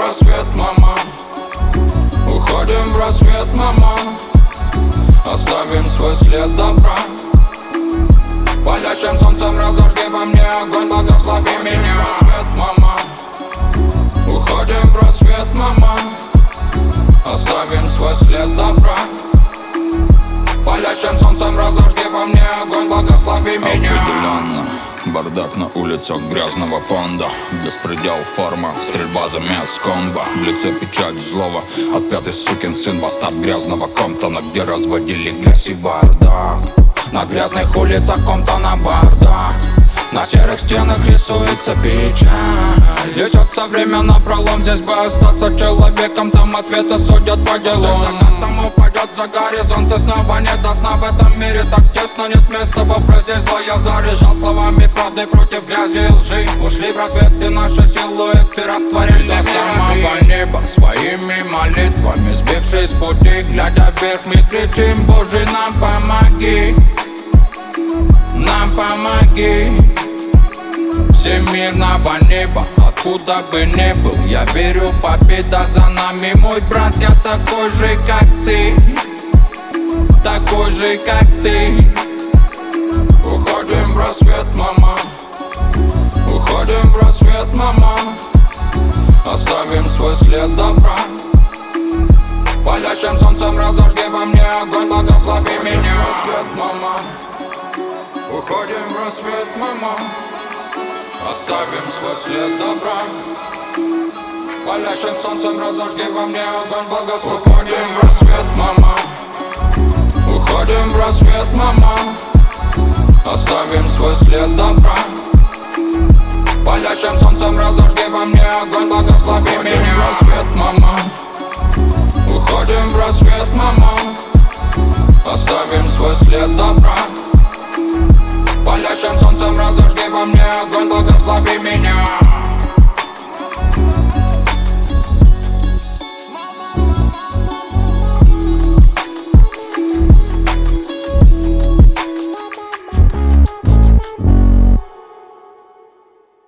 рассвет, мама. Уходим в рассвет, мама. Оставим свой след добра. Палящим солнцем разожги во мне огонь, благослови меня. Рассвет, мама. Уходим в рассвет, мама. Оставим свой след добра. Палящим солнцем разожги во мне огонь, благослови меня. Определенно, бардак на улицах грязного фонда. Беспредел, форма, стрельба за мяс комбо. В лице печать злого, отпятый сукин сын, бастард грязного Комптона, где разводили грязь и бардак. На грязных улицах Комптона бардак. На серых стенах рисуется печаль. Несется время напролом, здесь бы остаться человеком. Там ответы судят по делу. За закатом упадет за горизонт, и снова не до сна. В этом мире так тесно, нет места в образе зла. Я заряжал словами правды против грязи и лжи. Ушли в рассвет, и наши силуэты растворили до самого неба. Своими молитвами сбившись с пути, глядя вверх, мы кричим: Боже, нам помоги, нам помоги. Всемирного неба, откуда бы ни был, я верю, победа за нами, мой брат. Я такой же, как ты, такой же, как ты. Уходим в рассвет, мама. Уходим в рассвет, мама. Оставим свой след добра. Палящим солнцем разожги во мне огонь, благослови меня. Рассвет, мама. Уходим в рассвет, мама. Оставим свой след добра. Палящим солнцем разожги во мне огонь, благослови. Уходим в рассвет, мама. Уходим в рассвет, мама. Оставим свой след добра. Палящим солнцем разожги во мне огонь, благослови меня. Рассвет, мама.